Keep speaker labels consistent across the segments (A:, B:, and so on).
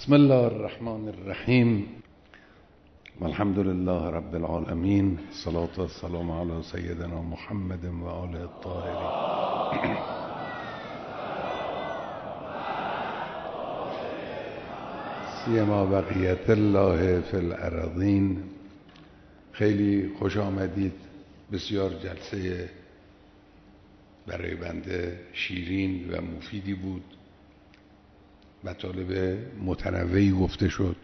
A: بسم الله الرحمن الرحیم والحمد لله رب العالمین، الصلاة والسلام علی سیدنا محمد و آله الطاهرین. سیما بقیت الله فی الارضین. خیلی خوش آمدید. بسیار جلسه برای بنده شیرین و مفیدی بود. مطالب متنوعی گفته شد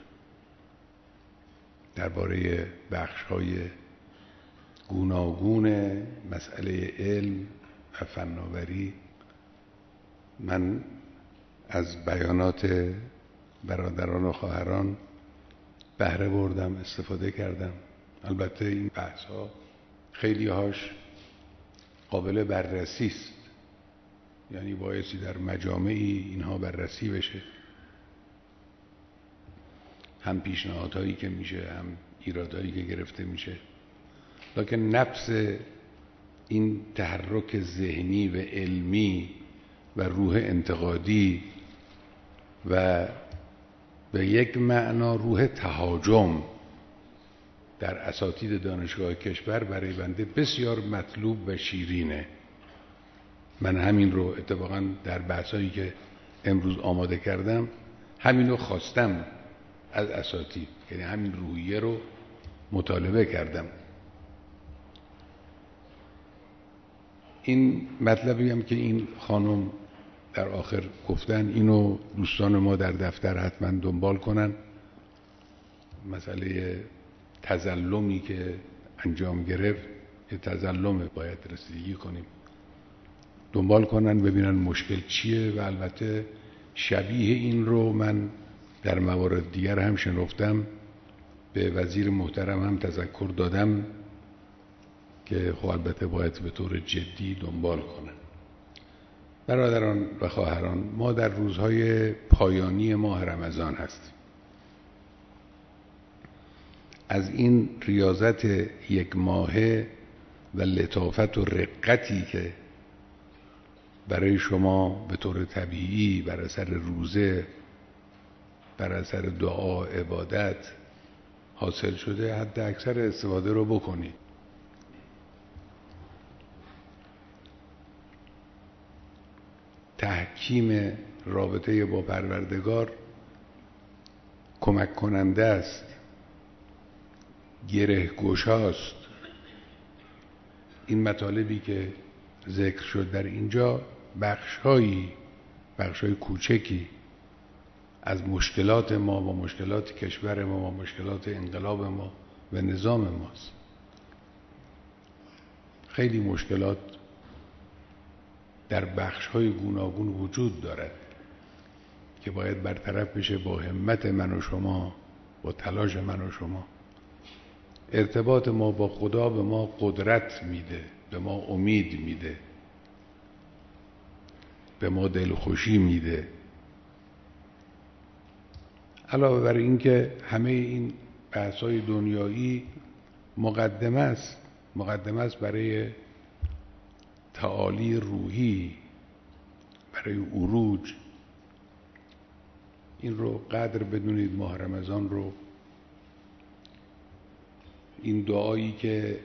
A: درباره بخش‌های گوناگون مسئله علم و فناوری. من از بیانات برادران و خواهران بهره بردم، استفاده کردم. البته این بحث‌ها خیلی هاش قابل بررسی است، یعنی بایستی در مجامعی اینها بررسی بشه، هم پیشنهادهایی که میشه، هم ایرادایی که گرفته میشه. لکن نفس این تحرک ذهنی و علمی و روح انتقادی و به یک معنا روح تهاجم در اساتید دانشگاه کشور برای بنده بسیار مطلوب و شیرینه. من همین رو اتفاقا در بحثایی که امروز آماده کردم همین رو خواستم از اساتید، یعنی همین روحیه رو مطالبه کردم. این مطلبی هم که این خانم در آخر گفتن، اینو دوستان ما در دفتر حتما دنبال کنن. مسئله تظلمی که انجام گرفت، یه تظلمه، باید رسیدگی کنیم، دنبال کنن ببینن مشکل چیه. و البته شبیه این رو من در موارد دیگر هم شنفتم، به وزیر محترم هم تذکر دادم که خب البته باید به طور جدی دنبال کنن. برادران و خواهران، ما در روزهای پایانی ماه رمضان هستیم. از این ریاضت یک ماهه و لطافت و رقتی که برای شما به طور طبیعی بر اثر روزه، بر اثر دعا، عبادت حاصل شده، حد اکثر استفاده رو بکنید. تحکیم رابطه با پروردگار کمک کننده است، گره گشاست. این مطالبی که ذکر شد در اینجا بخش‌های کوچکی از مشکلات ما و مشکلات کشور ما و مشکلات انقلاب ما و نظام ماست. خیلی مشکلات در بخش‌های گوناگون وجود دارد که باید برطرف بشه با همت من و شما، با تلاش من و شما. ارتباط ما با خدا به ما قدرت میده، به ما امید میده، به ما دلخوشی میده. علاوه بر این که همه این بحث‌های دنیایی مقدمه است برای تعالی روحی، برای عروج. این رو قدر بدونید. ماه رمضان رو، این دعایی که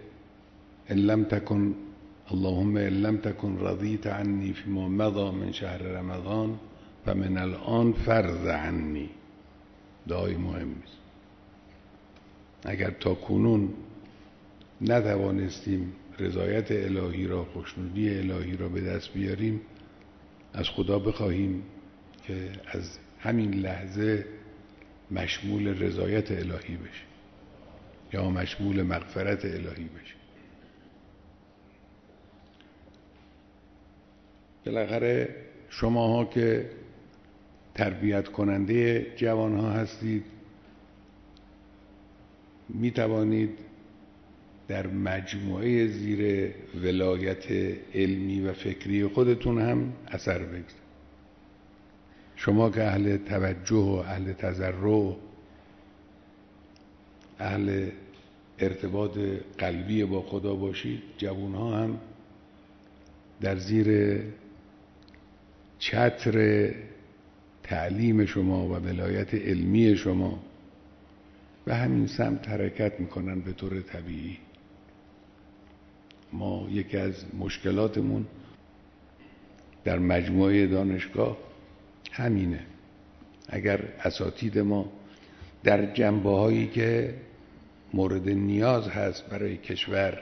A: اللهم ان لم تکن رضیت عنی فیما مضی من شهر رمضان فمن الان فرض عنی، دعای مهمی است. اگر تا کنون نتوانستیم رضایت الهی را، خوشنودی الهی را به دست بیاریم، از خدا بخواهیم که از همین لحظه مشمول رضایت الهی بشه یا مشمول مغفرت الهی بشه. بالاخره شماها که تربیت کننده جوانها هستید، می توانید در مجموعه زیر ولایت علمی و فکری خودتون هم اثر بگذارید. شما که اهل توجه و اهل تضرع، اهل ارتباط قلبی با خدا باشید، جوانها هم در زیر چتر تعلیم شما و ولایت علمی شما به همین سمت حرکت میکنن به طور طبیعی. ما یکی از مشکلاتمون در مجموعه دانشگاه همینه. اگر اساتید ما در جنبه‌هایی که مورد نیاز هست برای کشور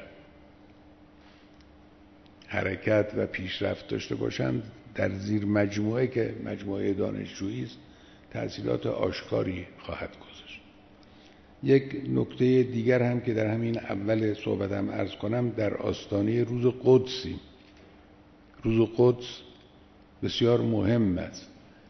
A: حرکت و پیشرفت داشته باشند، در زیر مجموعه که مجموعه دانشجویی است تأثیرات آشکاری خواهد گذاشت. یک نکته دیگر هم که در همین اول صحبتم عرض کنم، در آستانه روز قدسیم. روز قدس بسیار مهم است.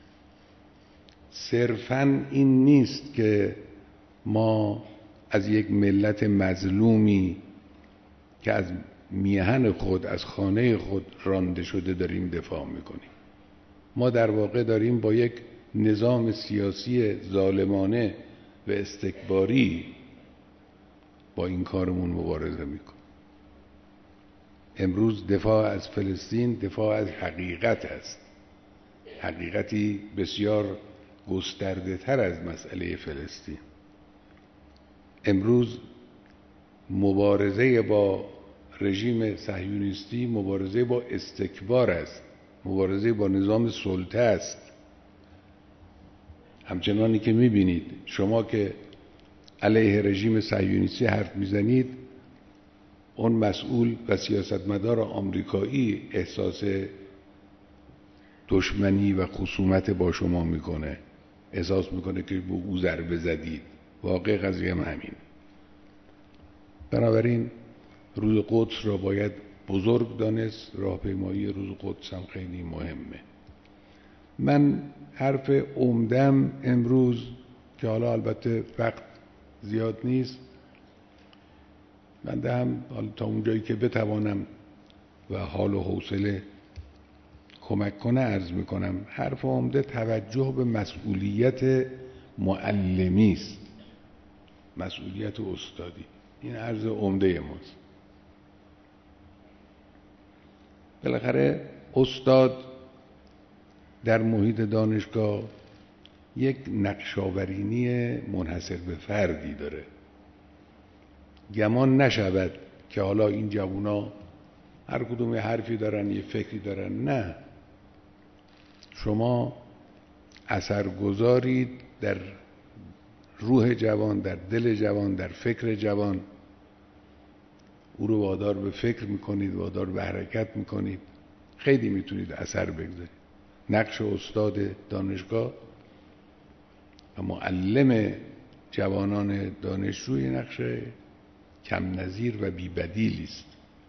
A: صرفاً این نیست که ما از یک ملت مظلومی که از میهن خود، از خانه خود رانده شده داریم دفاع میکنیم. ما در واقع داریم با یک نظام سیاسی ظالمانه و استکباری با این کارمون مبارزه میکنیم. امروز دفاع از فلسطین دفاع از حقیقت است، حقیقتی بسیار گسترده تر از مسئله فلسطین. امروز مبارزه با رژیم صهیونیستی مبارزه با استکبار است، مبارزه با نظام سلطه است. همچنانی که میبینید شما که علیه رژیم صهیونیستی حرف میزنید، اون مسئول و سیاستمدار آمریکایی احساس دشمنی و خصومت با شما میکنه، احساس میکنه که به او ضربه زدید. واقع قضیه هم همین. بنابراین روز قدس را باید بزرگ دانست. راهپیمایی روز قدس هم خیلی مهمه. من حرف عمدم امروز که حالا البته وقت زیاد نیست، من هم تا اونجایی که بتوانم و حال و حوصله کمک کنه عرض میکنم. حرف عمده توجه به مسئولیت معلمی است، مسئولیت استادی. این عرض عمده ماست. بالاخره استاد در محیط دانشگاه یک نقش‌آفرینی منحصر به فردی داره. گمان نشود که حالا این جوونا هر کدوم یه حرفی دارن، یه فکری دارن. نه، شما اثرگذارید در روح جوان، در دل جوان، در فکر جوان. او رو وادار به فکر میکنید، وادار به حرکت میکنید. خیلی میتونید اثر بگذارید. نقش استاد دانشگاه و معلم جوانان دانشجوی نقش کم نظیر و بی بدیلی است.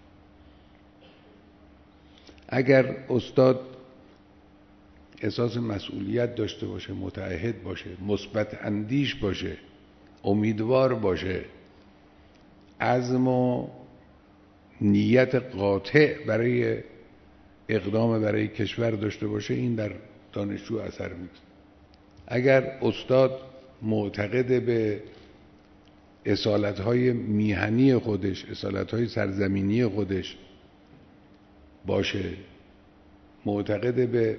A: اگر استاد احساس مسئولیت داشته باشه، متعهد باشه، مثبت اندیش باشه، امیدوار باشه، عزم و نیت قاطع برای اقدام برای کشور داشته باشه، این در دانشجو اثر می‌کنه. اگر استاد معتقد به اصالت‌های میهنی خودش، اصالت‌های سرزمینی خودش باشه، معتقد به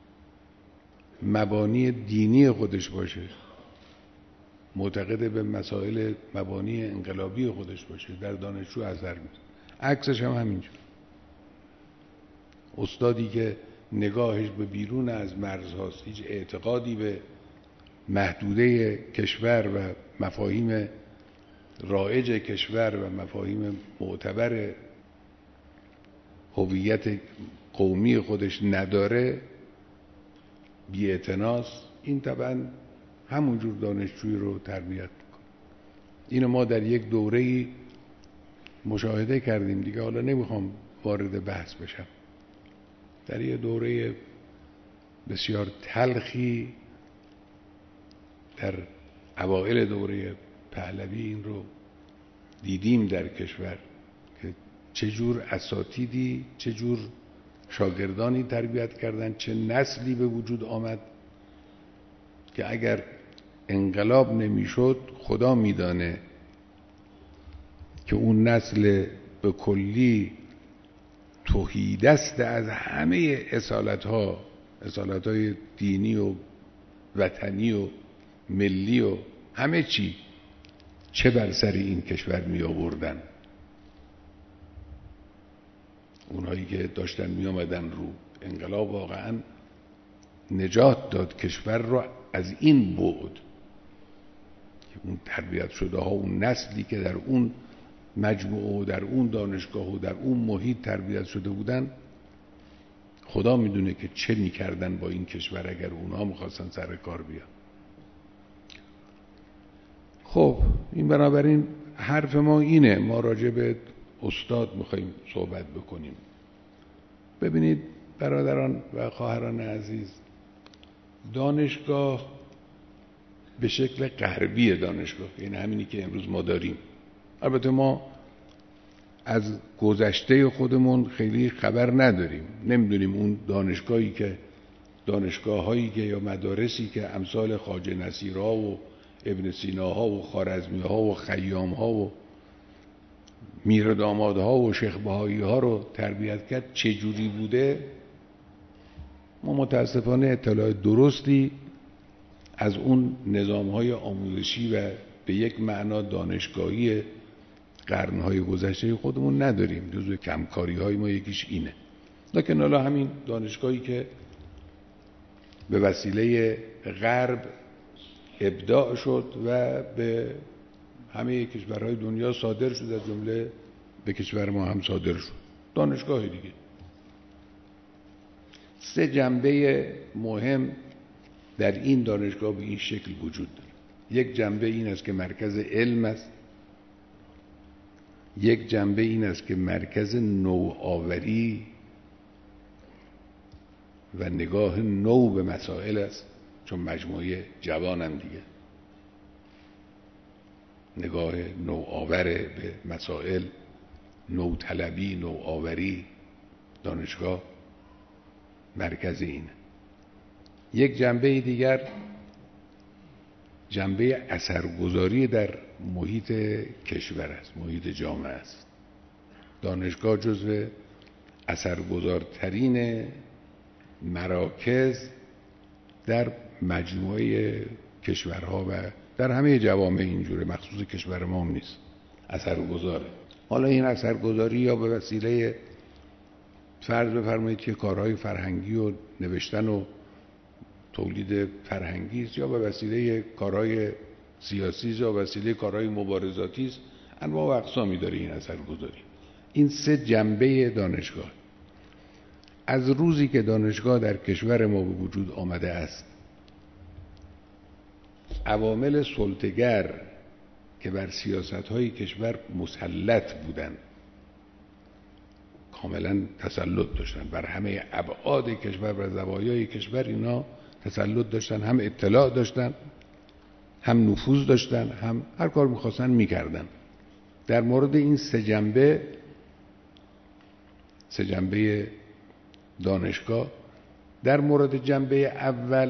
A: مبانی دینی خودش باشه، معتقد به مسائل مبانی انقلابی خودش باشه، در دانشجو اثر می‌کنه. عکسش هم همینجور. استادی که نگاهش به بیرون از مرزهاست، هیچ اعتقادی به محدوده کشور و مفاهیم رایج کشور و مفاهیم معتبر هویت قومی خودش نداره، بی‌اعتناست، این طبعا همونجور دانشجوی رو تربیت میکنه. اینو ما در یک دوره‌ای مشاهده کردیم دیگه، حالا نمیخوام وارد بحث بشم. در یک دوره بسیار تلخی در اوائل دوره پهلوی این رو دیدیم در کشور که چجور اساتیدی، چجور شاگردانی تربیت کردن، چه نسلی به وجود آمد که اگر انقلاب نمیشد خدا میدانه که اون نسل به کلی تهیدست از همه اصالت‌های دینی و وطنی و ملی و همه چی چه بر سر این کشور می آوردن. اونایی که داشتن می آمدن رو انقلاب واقعا نجات داد کشور رو از این بعد که اون تربیت شده ها، اون نسلی که در اون مجموعه و در اون دانشگاه و در اون محیط تربیت شده بودن، خدا میدونه که چه میکردن با این کشور اگر اونها میخواستن سر کار بیان. خب این بنابراین حرف ما اینه، ما راجع به استاد میخواییم صحبت بکنیم. ببینید برادران و خواهران عزیز، دانشگاه به شکل غربی دانشگاه، یعنی همینی که امروز ما داریم، البته ما از گذشته خودمون خیلی خبر نداریم، نمیدونیم اون دانشگاه‌هایی که یا مدارسی که امثال خواجه نصیرها و ابن سیناها و خوارزمیها و خیامها و میردامادها و شیخ بهاییها رو تربیت کرد چه جوری بوده. ما متاسفانه اطلاع درستی از اون نظام‌های آموزشی و به یک معنا دانشگاهی قرن‌های گذشته خودمون نداریم. جزو کمکاری‌های ما یکیش اینه. لکن حالا همین دانشگاهی که به وسیله غرب ابداع شد و به همه کشورهای دنیا صادر شد، از جمله به کشور ما هم صادر شد، دانشگاه دیگه. 3 جنبه مهم در این دانشگاه به این شکل وجود داره. یک جنبه این است که مرکز علم است، یک جنبه این است که مرکز نوآوری و نگاه نو به مسائل است، چون مجموعه جوانم دیگه، نگاه نوآور به مسائل، نوطلبی، نوآوری. دانشگاه مرکز اینه. یک جنبه دیگر جنبه اثرگذاری در محیط کشور است، محیط جامعه است. دانشگاه جزو اثرگذارترین مراکز در مجموعه کشورها و در همه جوامع اینجوره، مخصوص کشور ما هم نیست، اثرگذاره. حالا این اثرگذاری یا به وسیله فرض بفرمایید که کارهای فرهنگی و نوشتن و تولید فرهنگی است، یا به وسیله کارهای سیاسی است، یا به وسیله کارهای مبارزاتی است. انواع و اقسامی داره این اثرگذاری. این 3 جنبه دانشگاه. از روزی که دانشگاه در کشور ما به وجود آمده است، عوامل سلطه‌گر که بر سیاست‌های کشور مسلط بودند، کاملا تسلط داشتن بر همه ابعاد کشور و زوایای کشور. اینا تسلط داشتن، هم اطلاع داشتن، هم نفوذ داشتن، هم هر کار می‌خواستن می‌کردن. در مورد این 3 جنبه دانشگاه، در مورد جنبه اول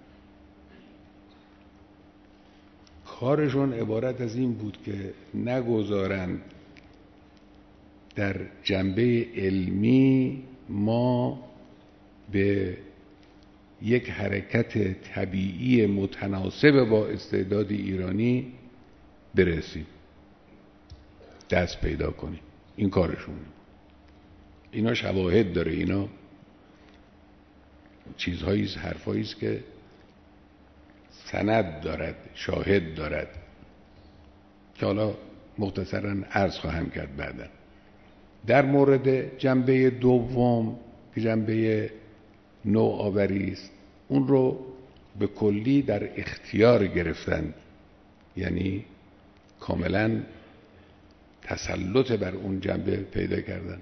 A: کارشون عبارت از این بود که نگذارند در جنبه علمی ما به یک حرکت طبیعی متناسب با استعداد ایرانی برسیم، دست پیدا کنیم. این کارشون. اینا شواهد داره، اینا چیزهایی است، حرفایی است که سند دارد، شاهد دارد، که حالا مختصراً عرض خواهم کرد بعدا. در مورد جنبه دوم که جنبه نوآوری است، اون رو به کلی در اختیار گرفتن، یعنی کاملا تسلط بر اون جنبه پیدا کردن.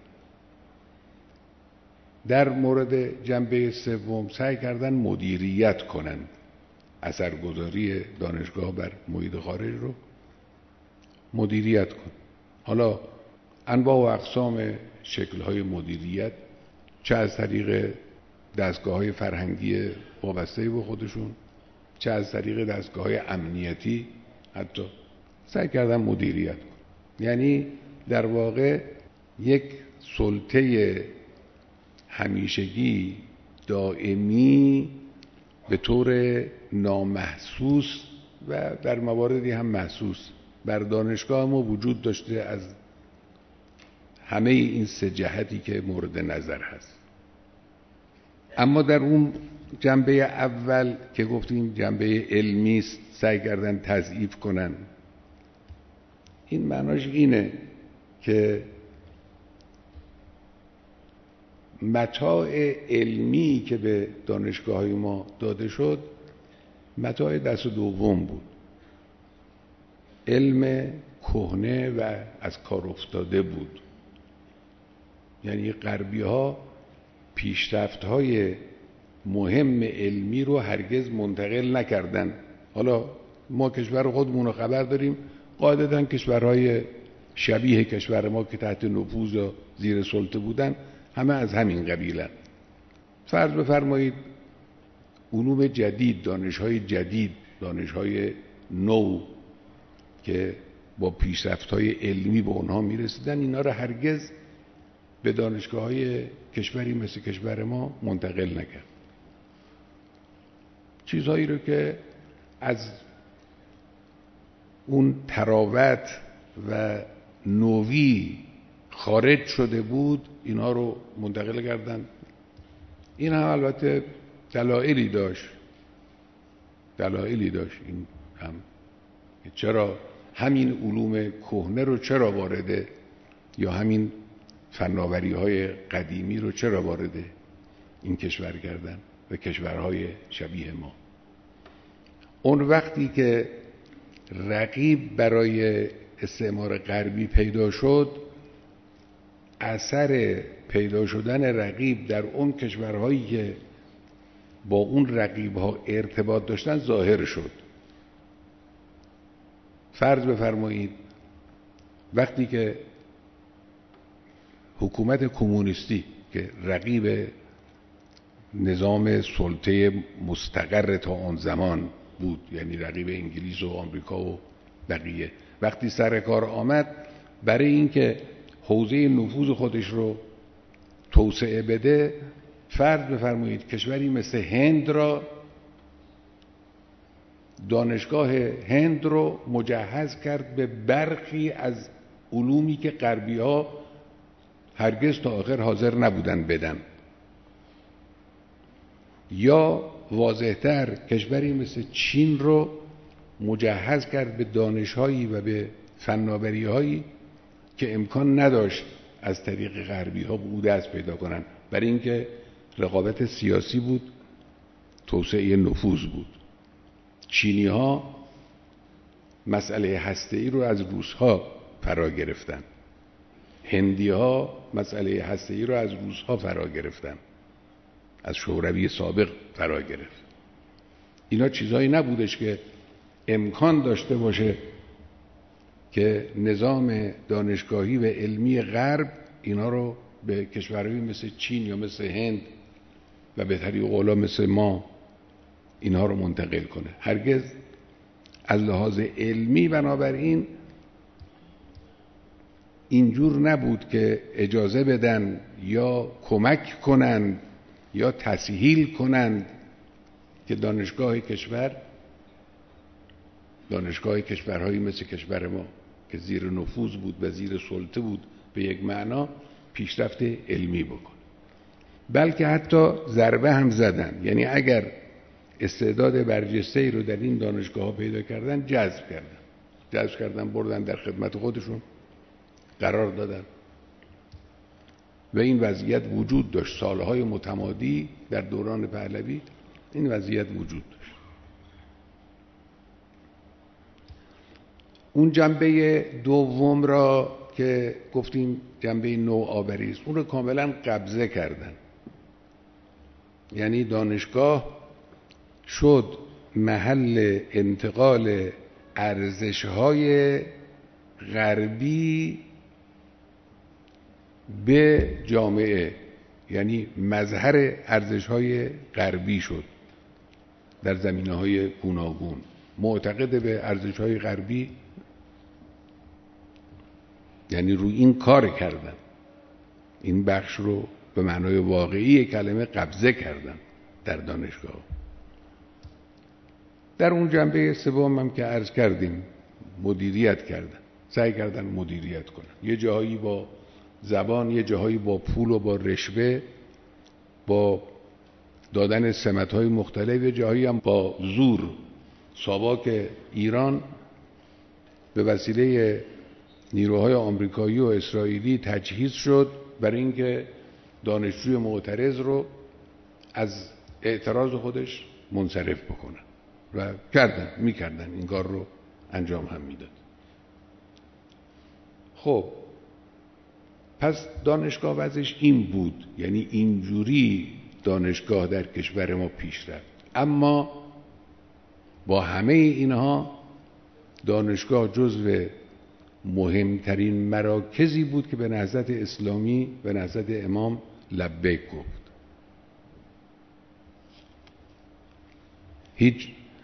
A: در مورد جنبه سوم سعی کردن مدیریت کنند، اثرگذاری دانشگاه بر محیط خارج رو مدیریت کن. حالا انواع و اقسام شکل‌های مدیریت، چه از طریق دستگاه‌های فرهنگی وابسته به خودشون، چه از طریق دستگاه‌های امنیتی، حتی سعی کردن مدیریت کن. یعنی در واقع یک سلطه همیشگی دائمی به طور نامحسوس و در مواردی هم محسوس بر دانشگاه ما وجود داشته از همه این سه جهتی که مورد نظر هست. اما در اون جنبه اول که گفتیم جنبه علمی است، سعی کردن تضعیف کنن. این معناش اینه که متاع علمی که به دانشگاه‌های ما داده شد متاع دست دوم بود، علم کهنه و از کار افتاده بود. یعنی غربی‌ها پیشرفت‌های مهم علمی رو هرگز منتقل نکردن. حالا ما کشور خودمون رو خبر داریم، قاعدتاً کشورهای شبیه کشور ما که تحت نفوذ و زیر سلطه بودن همه از همین قبیلن. فرض بفرمایید علوم جدید، دانش‌های جدید، دانش‌های نو که با پیشرفت‌های علمی به اونها می‌رسیدن، اینا رو هرگز به دانشگاه‌های کشوری مثل کشور ما منتقل نکرد. چیزهایی رو که از اون تراوت و نوی خارج شده بود اینا رو منتقل کردن. این هم البته دلایلی داشت این هم چرا همین علوم کهنه رو چرا وارده یا همین فناوری‌های قدیمی رو چرا وارد این کشور کردن و کشورهای شبیه ما. اون وقتی که رقیب برای استعمار غربی پیدا شد، اثر پیدا شدن رقیب در اون کشورهایی که با اون رقیب‌ها ارتباط داشتن ظاهر شد. فرض بفرمایید وقتی که حکومت کمونیستی که رقیب نظام سلطه مستقر تا آن زمان بود، یعنی رقیب انگلیس و آمریکا و بقیه، وقتی سر کار آمد برای اینکه حوزه نفوذ خودش رو توسعه بده، فرض بفرمایید کشوری مثل هند را، دانشگاه هند رو مجهز کرد به برخی از علومی که غربی‌ها هرگز تا آخر حاضر نبودن بدن. یا واضح‌تر کشوری مثل چین رو مجهز کرد به دانش‌هایی و به فناوری‌هایی که امکان نداشت از طریق غربی‌ها به او دست پیدا کنن، برای اینکه رقابت سیاسی بود، توسعه نفوذ بود. چینی‌ها مسئله هسته‌ای رو از روس‌ها فرا گرفتن، هندی‌ها مسئله هسته‌ای رو از روس‌ها فرا گرفتن، از شوروی سابق فرا گرفت. اینا چیزایی نبودش که امکان داشته باشه که نظام دانشگاهی و علمی غرب اینا رو به کشورهایی مثل چین یا مثل هند و به طریق اولا مثل ما اینها رو منتقل کنه. هرگز از لحاظ علمی بنابراین اینجور نبود که اجازه بدن یا کمک کنند یا تسهیل کنند که دانشگاه کشورهایی مثل کشور ما که زیر نفوذ بود و زیر سلطه بود به یک معنا پیشرفت علمی بکن، بلکه حتی ضربه هم زدن. یعنی اگر استعداد برجسته‌ای رو در این دانشگاه‌ها پیدا کردن جذب کردن بردن در خدمت خودشون قرار دادن و این وضعیت وجود داشت. سالهای متمادی در دوران پهلوی این وضعیت وجود داشت. اون جنبه دوم را که گفتیم جنبه نوآوری است، اون رو کاملا قبضه کردن. یعنی دانشگاه شد محل انتقال ارزش‌های غربی به جامعه، یعنی مظهر ارزش‌های غربی شد در زمینه‌های گوناگون. معتقد به ارزش‌های غربی یعنی روی این کار کردن، این بخش رو به معنای واقعی کلمه قبضه کردن در دانشگاه. در اون جنبه سوم هم که عرض کردیم مدیریت کردن، سعی کردن مدیریت کنن، یه جاهایی با زبان، یه جاهایی با پول و با رشوه، با دادن سمت‌های مختلف، یه جاهایی هم با زور. ساواک ایران به وسیله نیروهای آمریکایی و اسرائیلی تجهیز شد برای اینکه دانشجوی معترض رو از اعتراض خودش منصرف بکنن و میکردن این کار رو انجام هم میداد. خب پس دانشگاه وضعش این بود، یعنی اینجوری دانشگاه در کشور ما پیش رفت. اما با همه اینها دانشگاه جزو مهمترین مراکزی بود که به نهضت اسلامی، به نهضت امام لبیک گفت. هیچ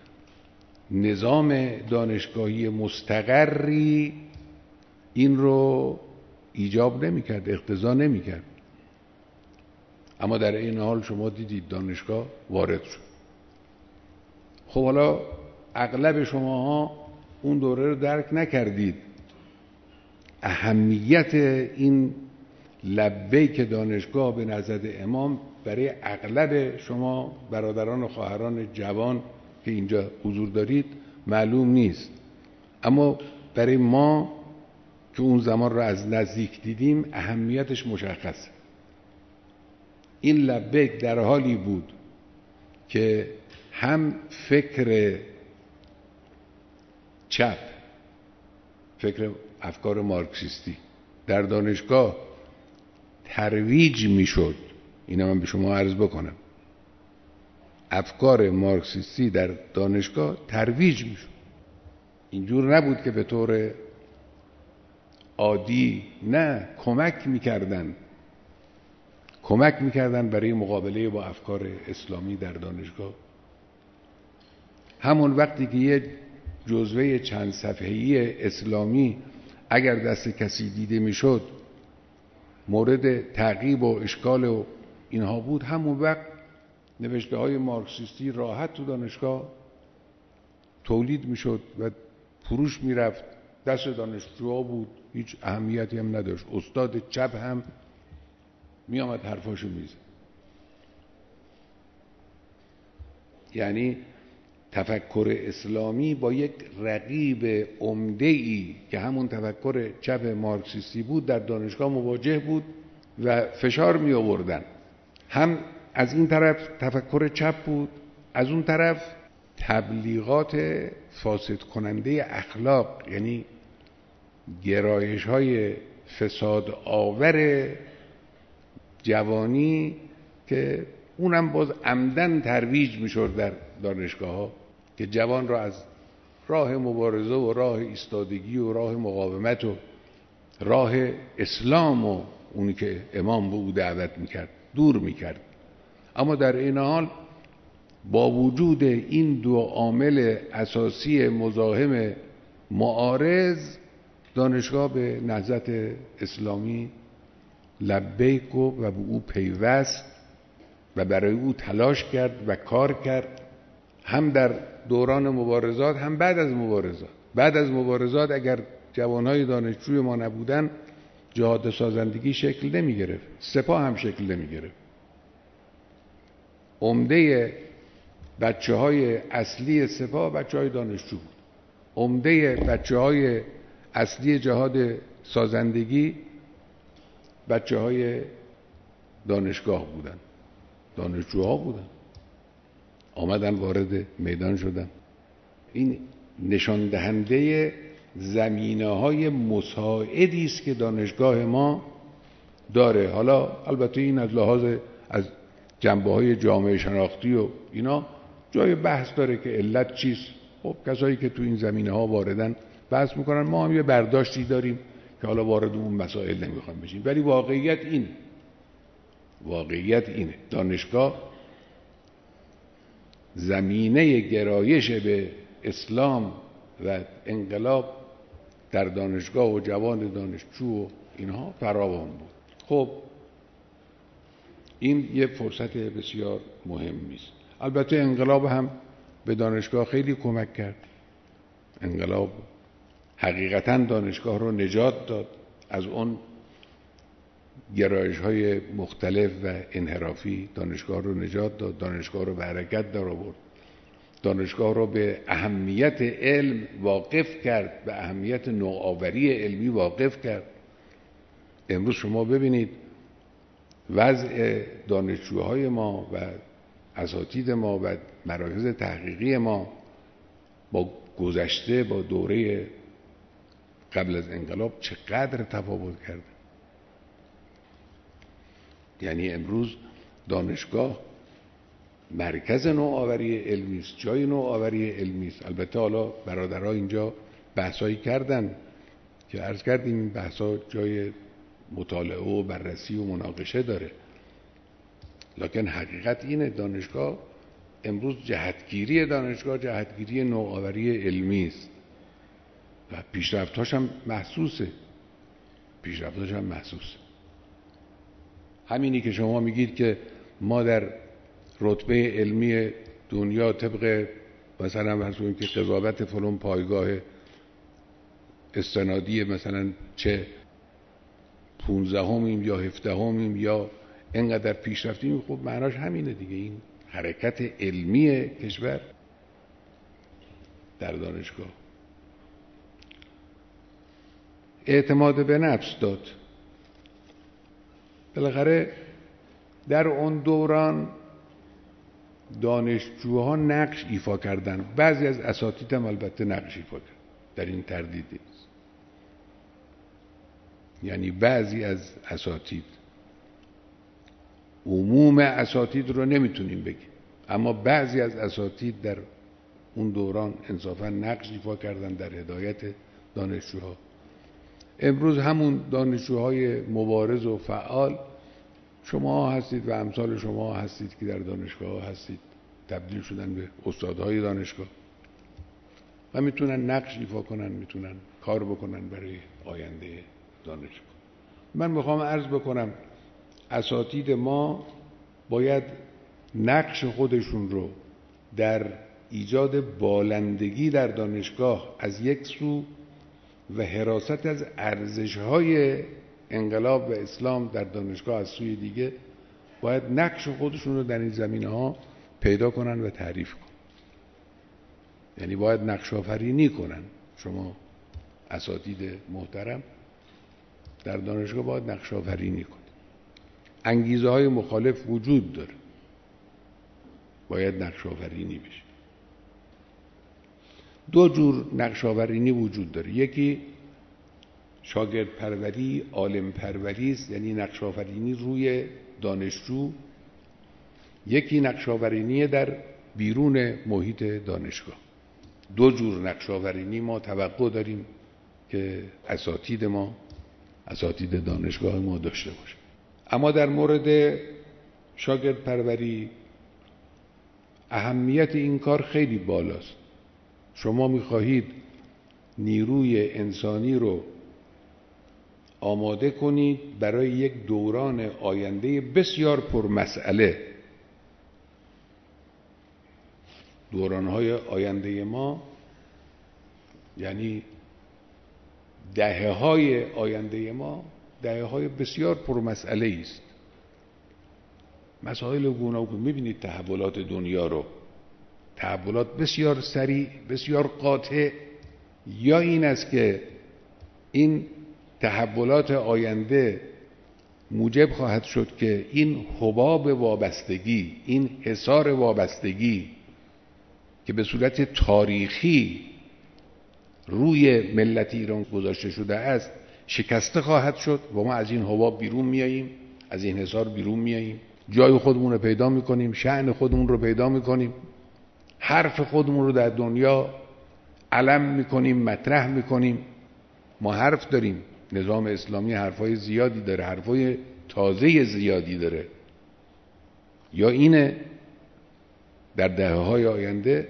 A: نظام دانشگاهی مستقری این رو ایجاب نمی‌کرد، اقتضا نمی‌کرد. اما در این حال شما دیدید دانشگاه وارد شد. خب حالا اغلب شماها اون دوره رو درک نکردید. اهمیت این لبیک دانشگاه به نهضت امام برای اغلب شما برادران و خواهران جوان که اینجا حضور دارید معلوم نیست. اما برای ما که اون زمان رو از نزدیک دیدیم اهمیتش مشخصه. این لبیک در حالی بود که هم فکر چپ، فکر افکار مارکسیستی در دانشگاه ترویج میشد. اینا من به شما عرض بکنم، افکار مارکسیستی در دانشگاه ترویج میشد. اینجور نبود که به طور عادی، نه، کمک میکردن برای مقابله با افکار اسلامی در دانشگاه. همون وقتی که یه جزوه چند صفحه‌ای اسلامی اگر دست کسی دیده میشد مورد تعقیب و اشکال و اینها بود، همون وقت نوشته های مارکسیستی راحت تو دانشگاه تولید میشد و فروش میرفت، دست دانشجوها بود، هیچ اهمیتی هم نداشت. استاد چپ هم میامد حرفاشو میزد. یعنی تفکر اسلامی با یک رقیب عمده‌ای که همون تفکر چپ مارکسیستی بود در دانشگاه مواجه بود و فشار می آوردن. هم از این طرف تفکر چپ بود، از اون طرف تبلیغات فاسد کننده اخلاق، یعنی گرایش های فساد آور جوانی که اونم باز عمدن ترویج میشد در دانشگاه ها که جوان را از راه مبارزه و راه ایستادگی و راه مقاومت و راه اسلام و اونی که امام به او دعوت میکرد دور میکرد. اما در این حال با وجود این دو عامل اساسی مزاحم معارض، دانشگاه به نهضت اسلامی لبیک گفت و به او پیوست و برای او تلاش کرد و کار کرد، هم در دوران مبارزات هم بعد از مبارزات. بعد از مبارزات اگر جوانهای دانشجوی ما نبودن جهاد سازندگی شکل نمی گرفت، سپاه هم شکل نمی گرفت. عمده بچه های اصلی سپاه بچه های دانشجو بود. عمده بچه های اصلی جهاد سازندگی بچه های دانشگاه بودن، دانشجوها بودن، آمدن وارد میدان شدن. این نشان دهنده زمینه‌های مساعدی است که دانشگاه ما داره. حالا البته این از لحاظ از جنبه‌های جامعه شناختی و اینا جای بحث داره که علت چیست. خب کسایی که تو این زمینه‌ها واردن بحث میکنن، ما هم یه برداشتی داریم که حالا وارد اون مسائل نمیخوایم بشیم. ولی واقعیت اینه دانشگاه زمینه گرایش به اسلام و انقلاب در دانشگاه و جوان دانشجو و اینها فراوان بود. خب این یه فرصت بسیار مهمی است. البته انقلاب هم به دانشگاه خیلی کمک کرد. انقلاب حقیقتاً دانشگاه رو نجات داد از اون گرایش‌های مختلف و انحرافی. دانشگاه رو نجات داد، دانشگاه رو به حرکت در آورد، دانشگاه رو به اهمیت علم واقف کرد، به اهمیت نوآوری علمی واقف کرد. امروز شما ببینید وضع دانشجوهای ما و اساتید ما و مراکز تحقیقی ما با گذشته، با دوره قبل از انقلاب چقدر تفاوت کرده. یعنی امروز دانشگاه مرکز نوآوری علمی است، جای نوآوری علمی است. البته حالا برادرها اینجا بحثایی کردن که عرض کردیم این بحثا جای مطالعه و بررسی و مناقشه داره، لکن حقیقت اینه دانشگاه امروز جهتگیری دانشگاه جهتگیری نوآوری علمی است و پیشرفت‌هاش هم محسوسه. همینی که شما میگید که ما در رتبه علمی دنیا طبق مثلا فرض کنید که قضاوت فلان پایگاه استنادی مثلا چه 15میم یا 17میم یا اینقدر پیش رفتیم، خب معناش همینه دیگه. این حرکت علمی کشور در دانشگاه اعتماد به نفس داد. بالاخره در اون دوران دانشجوها نقش ایفا کردن، بعضی از اساتید هم البته نقش ایفا کردن، در این تردیدی نیست. یعنی بعضی از اساتید، عموم اساتید رو نمیتونیم بگیم، اما بعضی از اساتید در اون دوران انصافا نقش ایفا کردن در هدایت دانشجوها. امروز همون دانشجوهای مبارز و فعال شما هستید و امثال شما هستید که در دانشگاه هستید، تبدیل شدن به استادهای دانشگاه و میتونن نقش ایفا کنن، میتونن کار بکنن برای آینده دانشگاه. من میخوام عرض بکنم اساتید ما باید نقش خودشون رو در ایجاد بالندگی در دانشگاه از یک سو و حراست از ارزش‌های انقلاب و اسلام در دانشگاه از سوی دیگه باید نقش خودشون رو در این زمینه‌ها پیدا کنن و تعریف کنن. یعنی باید نقش آفرینی کنن. شما اساتید محترم در دانشگاه باید نقش آفرینی کنید. انگیزه های مخالف وجود داره، باید نقش آفرینی بشه. دو جور نقش آفرینی وجود داره، یکی شاگرد پروری، عالم پروری است، یعنی نقش آفرینی روی دانشجو. یکی نقش آفرینی در بیرون محیط دانشگاه. دو جور نقش آفرینی ما توقع داریم که اساتید ما، اساتید دانشگاه ما داشته باشه. اما در مورد شاگرد پروری اهمیت این کار خیلی بالاست. شما می‌خواهید نیروی انسانی رو آماده کنید برای یک دوران آینده بسیار پرمسئله. دوران‌های آینده ما یعنی دهه‌های آینده ما دهه‌های بسیار پرمسئله است. مسائل گوناگون، می‌بینید تحولات دنیا رو، تحولات بسیار سریع، بسیار قاطع. یا این است که این تحولات آینده موجب خواهد شد که این حباب وابستگی، این حصار وابستگی که به صورت تاریخی روی ملت ایران گذاشته شده است شکسته خواهد شد و ما از این حباب بیرون میاییم، از این حصار بیرون میاییم، جای خودمون رو پیدا میکنیم، شأن خودمون رو پیدا میکنیم، حرف خودمون رو در دنیا علم میکنیم، مطرح میکنیم. ما حرف داریم، نظام اسلامی حرفای زیادی داره، حرفای تازه زیادی داره. یا اینه در دهه‌های آینده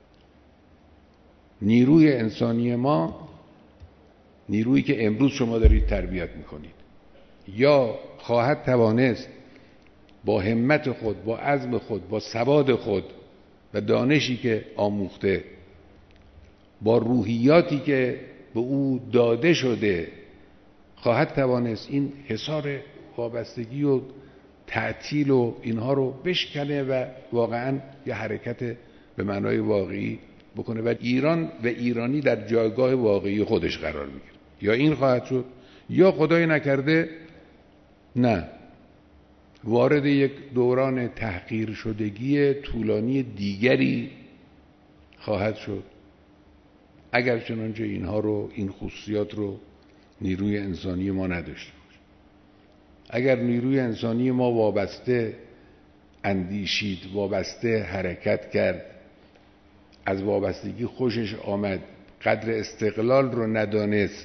A: نیروی انسانی ما، نیرویی که امروز شما دارید تربیت میکنید، یا خواهد توانست با همت خود، با عزم خود، با سواد خود و دانشی که آموخته با روحیاتی که به او داده شده خواهد توانست این حصار وابستگی و تعطیل و اینها رو بشکنه و واقعا یه حرکت به معنای واقعی بکنه و ایران و ایرانی در جایگاه واقعی خودش قرار میگیره. یا این خواهد شد یا خدای نکرده نه، وارد یک دوران تحقیر شدگی طولانی دیگری خواهد شد اگر چنانچه اینها رو، این خصوصیات رو نیروی انسانی ما نداشته باشه. اگر نیروی انسانی ما وابسته اندیشید، وابسته حرکت کرد، از وابستگی خوشش آمد، قدر استقلال رو ندانست،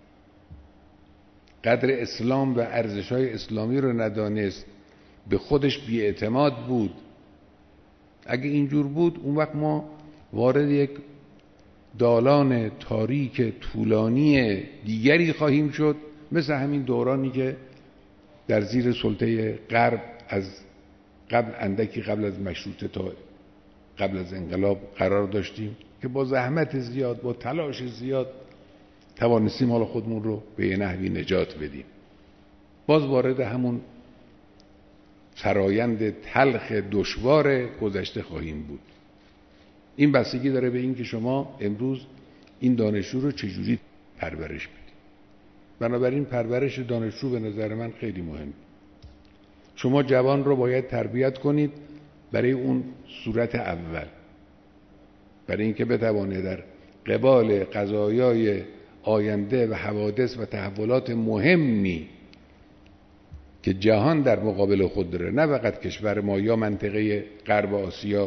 A: قدر اسلام و ارزش‌های اسلامی رو ندانست، به خودش بی‌اعتماد بود، اگه اینجور بود اون وقت ما وارد یک دالان تاریک طولانی دیگری خواهیم شد، مثل همین دورانی که در زیر سلطه غرب از قبل، اندکی قبل از مشروطه تا قبل از انقلاب قرار داشتیم که با زحمت زیاد، با تلاش زیاد توانستیم حال خودمون رو به یه نحوی نجات بدیم. باز وارد همون فرایند تلخ دشوار گذشته خواهیم بود. این بستگی داره به این که شما امروز این دانشجو رو چجوری پرورش بدید. بنابراین پرورش دانشجو به نظر من خیلی مهم. شما جوان رو باید تربیت کنید برای اون صورت اول، برای اینکه بتوانه در قبال قضایای آینده و حوادث و تحولات مهمی که جهان در مقابل خود داره، نه فقط کشور ما یا منطقه غرب آسیا،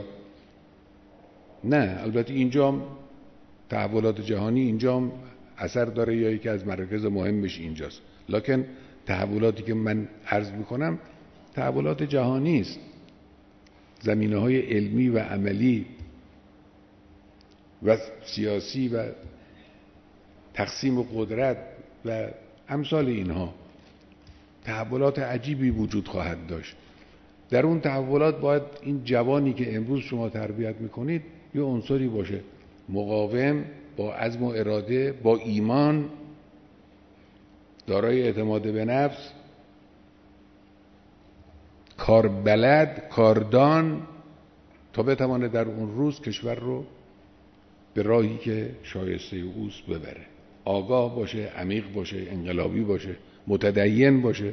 A: نه البته اینجا تحولات جهانی اینجا اثر داره یا یکی از مراکز مهمش اینجاست، لکن تحولاتی که من عرض میکنم تحولات جهانی است. زمینه‌های علمی و عملی و سیاسی و تقسیم قدرت و امثال اینها تحولات عجیبی وجود خواهد داشت. در اون تحولات باید این جوانی که امروز شما تربیت میکنید یه عنصری باشه مقاوم، با عزم و اراده، با ایمان، دارای اعتماد به نفس، کاربلد، کاردان، تا بتوانه در اون روز کشور رو به راهی که شایسته اوست ببره. آگاه باشه، عمیق باشه، انقلابی باشه، متدین باشه.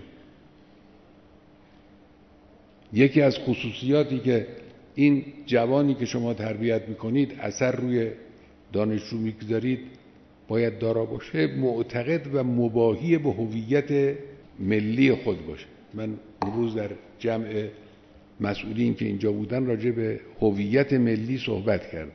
A: یکی از خصوصیاتی که این جوانی که شما تربیت میکنید اثر روی دانشجو میگذارید باید دارا باشه، معتقد و مباهی به هویت ملی خود باشه. من امروز در جمع مسئولین که اینجا بودن راجع به هویت ملی صحبت کردم.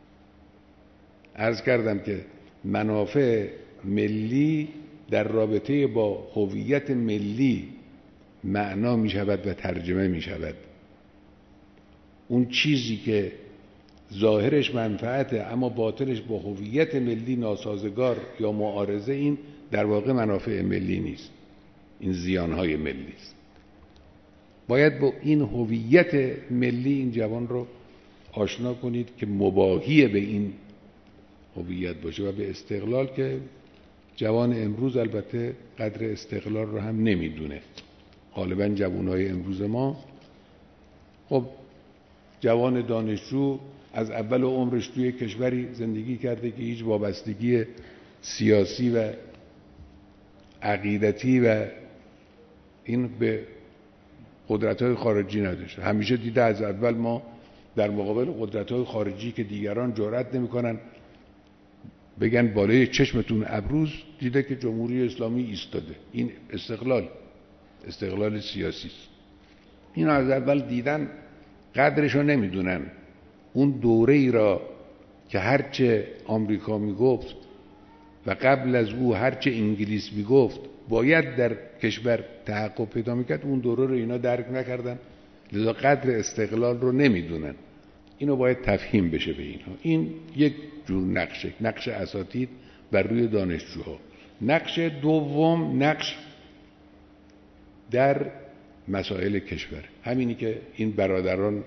A: عرض کردم که منافع ملی در رابطه با هویت ملی معنا می شود و ترجمه می شود. اون چیزی که ظاهرش منفعته اما باطنش با هویت ملی ناسازگار یا معارضه، این در واقع منافع ملی نیست، این زیانهای ملی است. باید با این هویت ملی این جوان رو آشنا کنید که مباهی به این هویت باشه و به استقلال، که جوان امروز البته قدر استقلال رو هم نمیدونه. غالبا جوانای امروز ما، خب جوان دانشجو از اول عمرش توی کشوری زندگی کرده که هیچ وابستگی سیاسی و عقیدتی و این به قدرت‌های خارجی نداشته. همیشه دیده از اول ما در مقابل قدرت‌های خارجی که دیگران جرئت نمی‌کنن بگن بالای چشمتون ابروز، دیده که جمهوری اسلامی ایستاده. این استقلال سیاسی است. این از اول دیدن، قدرشو نمیدونن. اون دوره ای را که هرچه آمریکا میگفت و قبل از او هرچه انگلیس میگفت باید در کشور تحقق پیدا میکرد، اون دوره رو اینا درک نکردن، لذا قدر استقلال رو نمیدونن. اینو باید تفهیم بشه به اینها. این یک جور نقش اساتید بر روی دانشجوها. نقش دوم، نقش در مسائل کشور، همینی که این برادران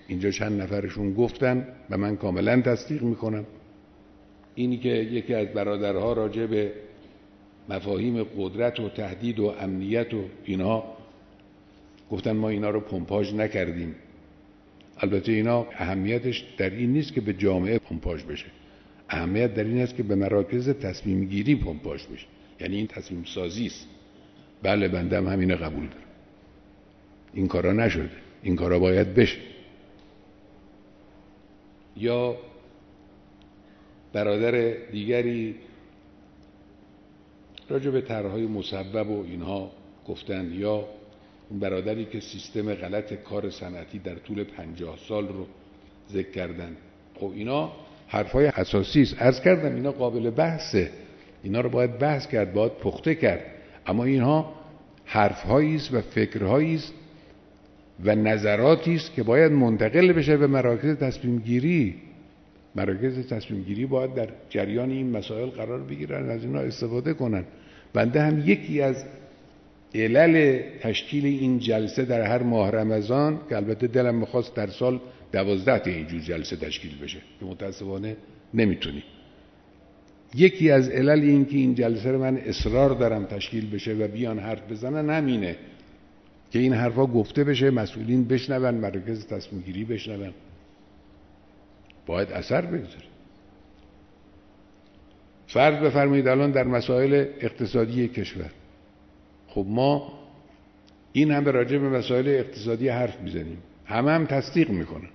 A: اینجا چند نفرشون گفتن و من کاملا تصدیق میکنم. اینی که یکی از برادرها راجع به مفاهیم قدرت و تهدید و امنیت و اینها گفتن ما اینا رو پمپاژ نکردیم. البته اینا اهمیتش در این نیست که به جامعه پمپاژ بشه، اهمیت در این است که به مراکز تصمیم گیری پمپاژ بشه، یعنی این تصمیم سازی است. بله بنده هم همینه قبول دارم، این کارا نشده، این کارا باید بشه. یا برادر دیگری راجع به طرح‌های مسبب و اینها گفتن، یا اون برادری که سیستم غلط کار صنعتی در طول 50 سال رو ذکر کردن. خب اینا حرفای اساسی است، عرض کردم اینا قابل بحثه، اینا رو باید بحث کرد، باید پخته کرد، اما اینها حرف‌هایی است و فکرهایی است و نظراتی است که باید منتقل بشه به مراکز تصمیم گیری. مراکز تصمیم گیری باید در جریان این مسائل قرار بگیرن، از اینا استفاده کنن. بنده هم یکی از علل تشکیل این جلسه در هر ماه رمضان، که البته دلم می‌خواست در سال 12 تا اینجور جلسه تشکیل بشه که متاسفانه نمیتونی. یکی از علل این که این جلسه رو من اصرار دارم تشکیل بشه و بیان حرف بزنن همینه که این حرفا گفته بشه، مسئولین بشنون، مراکز تصمیم گیری بشنون، باید اثر بگذاره. فرض بفرمایید الان در مسائل اقتصادی کشور، خب ما این هم راجع به مسائل اقتصادی حرف میزنیم، همه هم تصدیق میکنن.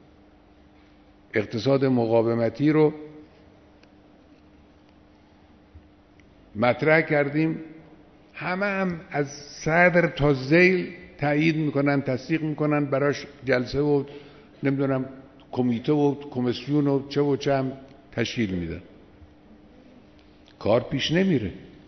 A: اقتصاد مقاومتی رو مطرح کردیم، همه هم از صدر تا ذیل تایید میکنن، تصدیق میکنن، براش جلسه و نمیدونم کمیته و کمیسیون و چه هم تشکیل میدن. کار پیش نمیره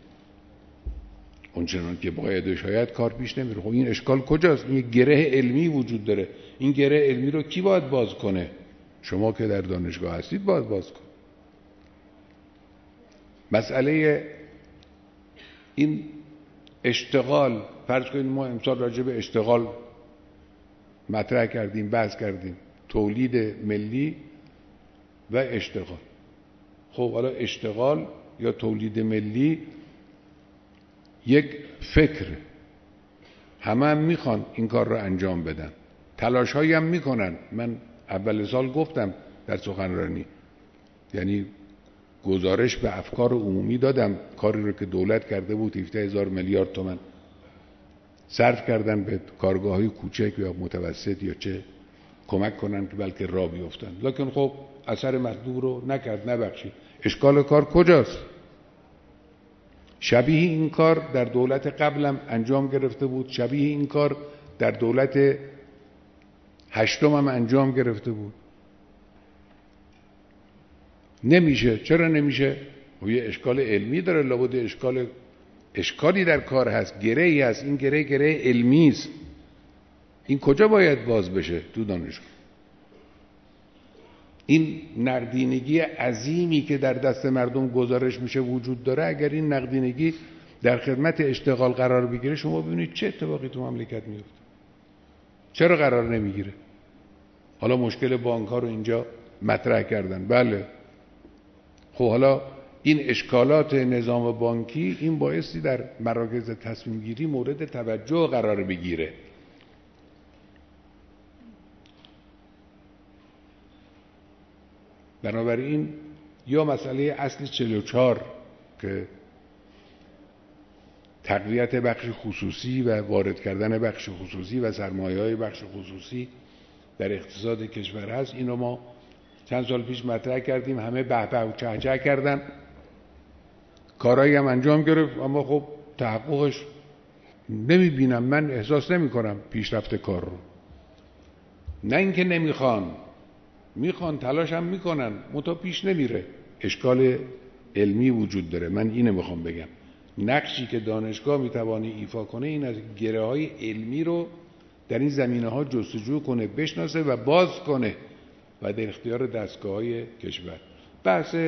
A: اونچنان که باید شاید کار پیش نمیره. خب این اشکال کجاست؟ این گره علمی وجود داره. این گره علمی رو کی باید باز کنه؟ شما که در دانشگاه هستید باید باز کن. مسئله این اشتغال، فرض کنید ما امسال راجع به اشتغال مطرح کردیم، بحث کردیم، تولید ملی و اشتغال. خب حالا اشتغال یا تولید ملی یک فکر، همه هم میخوان این کار رو انجام بدن، تلاش هایی هم میکنن. من اول سال گفتم در سخنرانی، یعنی گزارش به افکار عمومی دادم، کاری رو که دولت کرده بود 17,000 میلیارد تومان صرف کردن به کارگاه های کوچک یا متوسط یا چه کمک کنن که بلکه راه بیفتن، لکن خب اثر مطلوب رو نکرد، نبخشید. اشکال کار کجاست؟ شبیه این کار در دولت قبلم انجام گرفته بود، شبیه این کار در دولت هشتم هم انجام گرفته بود. نمیشه. چرا نمیشه؟ یه اشکال علمی داره، لابد اشکالی در کار هست، گره‌ای هست. این گره علمی است. این کجا باید باز بشه؟ تو دانشگاه. این نقدینگی عظیمی که در دست مردم گزارش میشه وجود داره، اگر این نقدینگی در خدمت اشتغال قرار بگیره، شما ببینید چه اتفاقی تو مملکت میفته. چرا قرار نمیگیره؟ حالا مشکل بانک ها رو اینجا مطرح کردن، بله. خب حالا این اشکالات نظام بانکی این بایستی در مراکز تصمیم گیری مورد توجه قرار بگیره. بنابراین یا مسئله اصل 44 که تقویت بخش خصوصی و وارد کردن بخش خصوصی و سرمایه‌های بخش خصوصی در اقتصاد کشور هست، اینو ما چند سال پیش مطرح کردیم، همه به به و چه چه کردن، کارایی هم انجام گرفت، اما خب تحققش نمیبینم، من احساس نمی کنم پیشرفت کار رو. نه اینکه نمیخوان، میخوان، تلاش هم میکنن، منتها پیش نمیره. اشکال علمی وجود داره. من اینو میخوام بگم، نقشی که دانشگاه میتوانه ایفا کنه این از گره های علمی رو در این زمینه ها جستجو کنه، بشناسه و باز کنه و در اختیار دستگاه های کشور. بحث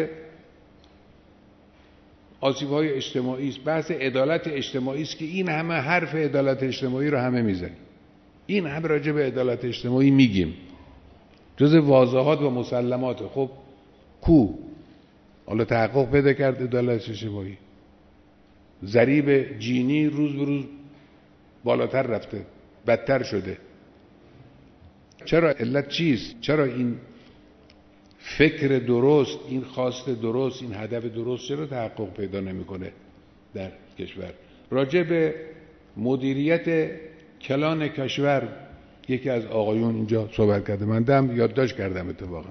A: آسیب های اجتماعی است، بحث عدالت اجتماعی است که این همه حرف عدالت اجتماعی رو همه میزنیم، این همه راجع به عدالت اجتماعی میگیم، جز واضحات و مسلمات. خب کو حالا تحقق پیدا کرده عدالت اجتماعی، ضریب جینی روز به روز بالاتر رفته، بدتر شده. چرا؟ علت چیست؟ چرا این فکر درست، این خواست درست، این هدف درست چرا تحقق پیدا نمیکنه در کشور؟ راجع به مدیریت کلان کشور یکی از آقایون اینجا صحبت کرده، من دم یادداشت کردم. اتفاقا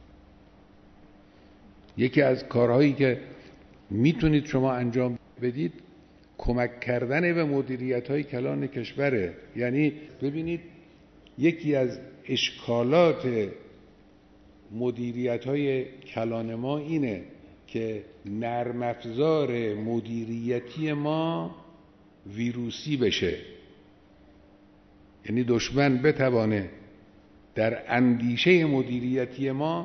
A: یکی از کارهایی که میتونید شما انجام بدید کمک کردن به مدیریت‌های کلان کشوره. یعنی ببینید یکی از اشکالات مدیریت‌های کلان ما اینه که نرم افزار مدیریتی ما ویروسی بشه، یعنی دشمن بتوانه در اندیشه مدیریتی ما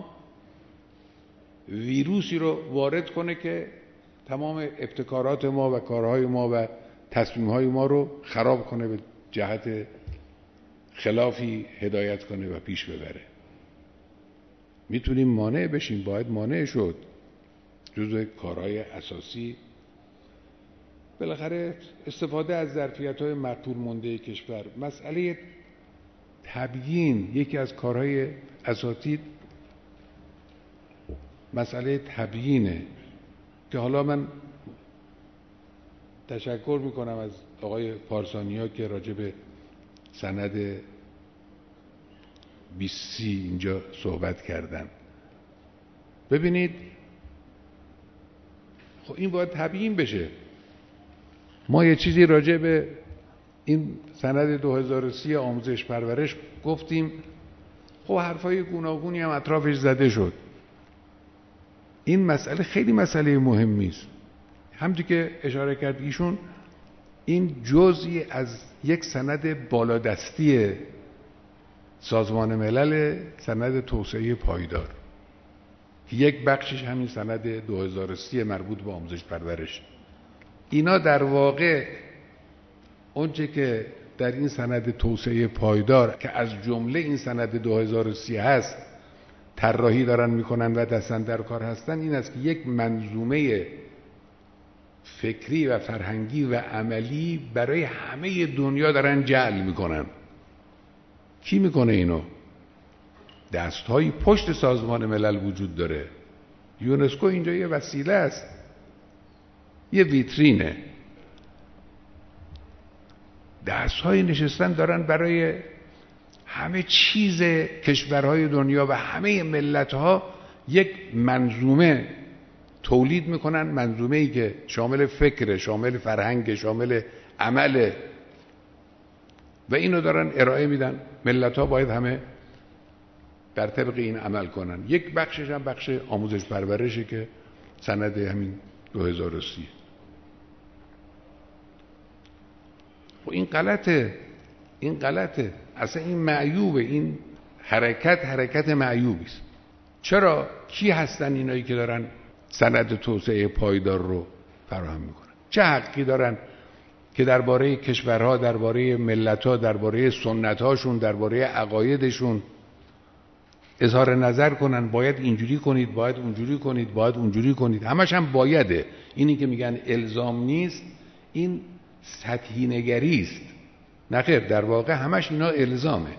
A: ویروسی رو وارد کنه که تمام ابتکارات ما و کارهای ما و تصمیمهای ما رو خراب کنه، به جهت خلافی هدایت کنه و پیش ببره. میتونیم مانع بشیم، باید مانع شد. جزء کارهای اساسی بالاخره استفاده از ظرفیت‌های مقبول مانده کشور. مسئله تبیین یکی از کارهای اساسی مسئله تبیینه که حالا من تشکر میکنم از آقای پارسانیا که راجع به سند 20 اینجا صحبت کردن. ببینید خب این باید تبیین بشه. ما یه چیزی راجع به این سند 2030 آموزش پرورش گفتیم، خب حرفای گوناگونی هم اطرافش زده شد. این مسئله خیلی مسئله مهمی است. همونطور که اشاره کرد ایشون، این جزئی از یک سند بالادستی سازمان ملل، سند توسعه پایدار، که یک بخشش همین سند 2030 مربوط به آموزش پرورش. اینا در واقع اونچه که در این سند توسعه پایدار که از جمله این سند 2030 هست طراحی دارن میکنن و دستن در کار هستن، این است که یک منظومه فکری و فرهنگی و عملی برای همه دنیا دارن جعل میکنن. کی میکنه اینو؟ دست‌های پشت سازمان ملل وجود داره. یونسکو اینجا یه وسیله است، یه ویترینه. دست‌های نشستن دارن برای همه چیز کشورهای دنیا و همه ملت‌ها یک منظومه تولید میکنن، منظومه‌ای که شامل فکر، شامل فرهنگ، شامل عمل، و اینو دارن ارائه میدن. ملت‌ها باید همه در طبق این عمل کنن. یک بخشش هم بخش آموزش پرورشه که سند همین 2030. خب این غلطه، اصلا این معیوبه. این حرکت معیوبی است. چرا؟ کی هستن اینایی که دارن سند توسعه پایدار رو فراهم میکنن؟ چه حقی دارن که درباره کشورها، درباره ملت‌ها، درباره سنت‌هاشون، درباره عقایدشون اظهار نظر کنن؟ باید اینجوری کنید، باید اونجوری کنید، باید اونجوری کنید. همش هم بایده. اینی که میگن الزام نیست، این سطحی نگری است. نخیر، در واقع همش اینا الزامه.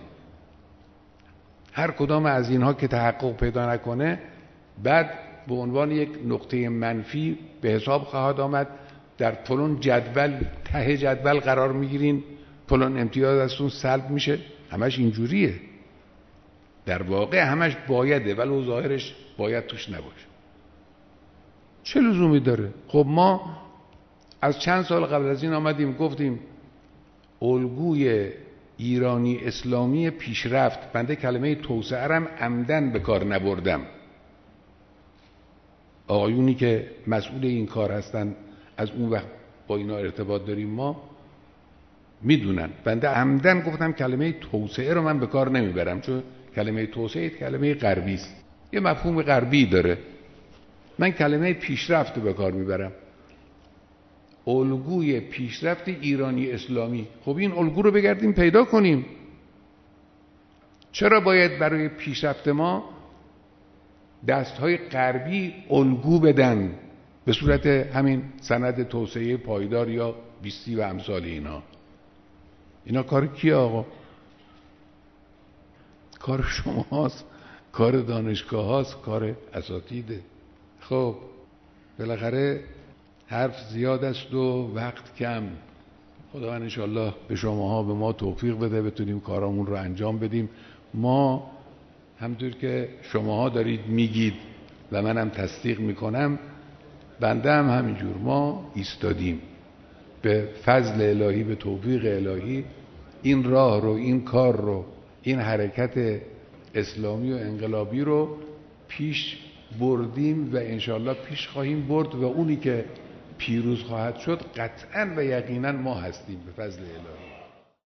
A: هر کدام از اینها که تحقق پیدا نکنه، بعد به عنوان یک نقطه منفی به حساب خواهد آمد. در فلان جدول، ته جدول قرار میگیرین، فلان امتیاز ازتون سلب میشه. همش اینجوریه. در واقع همش بایده، ولو ظاهرش باید توش نباشه. چه لزومی داره؟ خب ما از چند سال قبل از این آمدیم گفتیم الگوی ایرانی اسلامی پیشرفت. بنده کلمه توسعه رم عمدن به کار نبردم. آقایونی که مسئول این کار هستن، از اون وقت با اینا ارتباط داریم، ما میدونن. بنده عمدن گفتم کلمه توسعه رو من به کار نمیبرم، چون کلمه توسعه کلمه غربی است، یه مفهوم غربی داره. من کلمه پیشرفت رو به کار میبرم. الگوی پیشرفت ایرانی اسلامی. خب این الگو رو بگردیم پیدا کنیم. چرا باید برای پیشرفت ما دستهای غربی الگو بدن به صورت همین سند توسعه پایدار یا 20 و امثال اینا کار کیه آقا؟ کار شما هاست، کار دانشگاه هاست، کار اساتیده. خب بالاخره حرف زیاد است و وقت کم. خدا انشالله به شماها به ما توفیق بده بتونیم کارامون رو انجام بدیم. ما همطور که شماها دارید میگید و منم تصدیق میکنم، بنده هم همینجور، ما ایستادیم به فضل الهی، به توفیق الهی این راه رو، این کار رو، این حرکت اسلامی و انقلابی رو پیش بردیم و انشالله پیش خواهیم برد و اونی که پیروز خواهد شد قطعاً و یقیناً ما هستیم به فضل الهی.